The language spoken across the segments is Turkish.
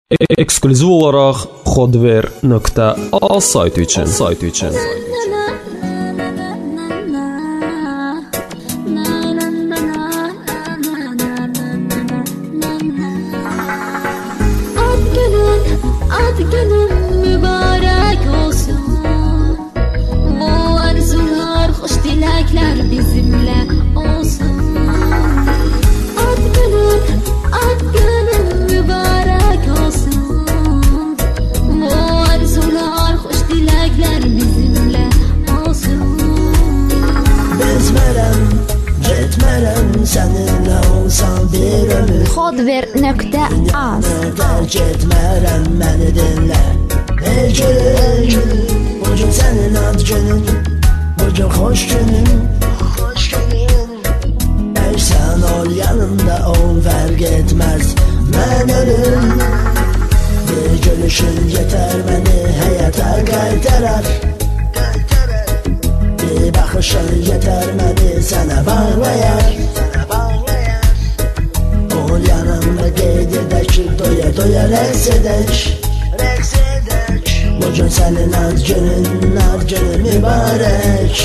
Eksklüziv olarak Khodver.az saytı için. Ad günün mübarek olsun. Bu arzular, hoş dilekler bizimle olsun. Ad günün mübarek olsun. Bu arzular, hoş dilekler bizimle olsun. Bezmerem, getmerem, seninle olsam bir ömür. Khodver.az Terk etmerem, beni dinle. Ey gülüm, bugün senin ad günün, bugün hoş günün. Ey sen ol yanımda ol, fark etmez ben ölüm. Bir gülüşün yeter, beni hayata kaytarar. Bir bakışın yeter, beni sana bağlayar. Ol yanımda qeyd ki doya doya rəqs edək. Bugün sənin ad günün mübarək.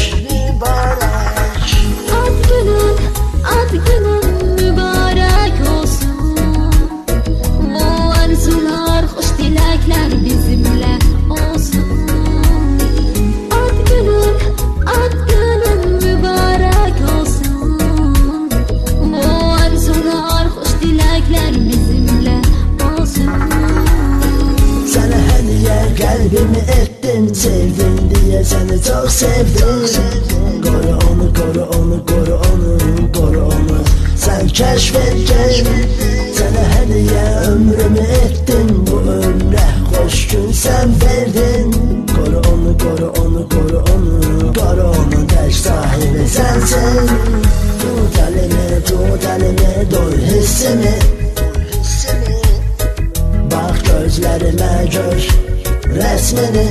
Ad günün mübarek olsun. Bu arzular, hoş dilekler bizimle olsun. Ad günün mübarek olsun. Bu arzular, hoş dilekler bizimle olsun. Sənə hədiyə qəlbimi etdim, sevdim diye səni çox sevdim. Qoru onu, qoru onu, qoru onu, qoru onu, sən kəşf etdin. Sənə hədiyə ömrümü etdim, bu ömrə xoş gün sən verdin. Qoru onu, qoru onu, qoru onu, qoru onu, tək sahibi sənsin. Tut əlimi, doy hissimi. Bax gözlərimə gör rəsmini.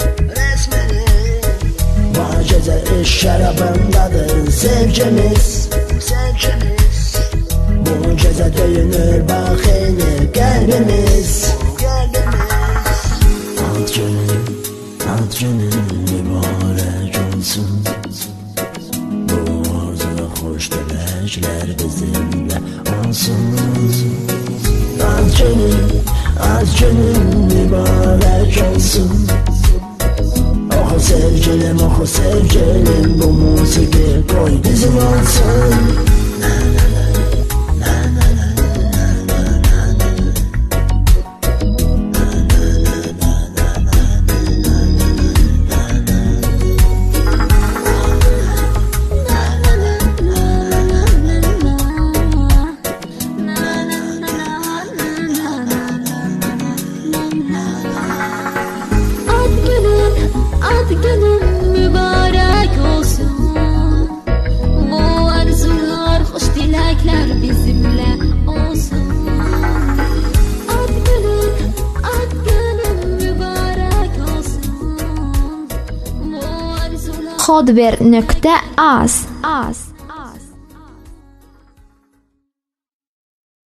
Var gecə iş şərabındadır sevgimiz. Bu gecə döyünür bax eyni qəlbimiz. Ad günün mübarək olsun. Bu arzuda xoş diləklər bizimlə olsun. Ad günün mübarək olsun. Oxu sevgilim, bu musiqi qoy bizim olsun. Ad günün mübarek olsun. Bu arzular, hoş dilekler bizimle olsun. Ad günün mübarek olsun. Bu arzular. Khodver.az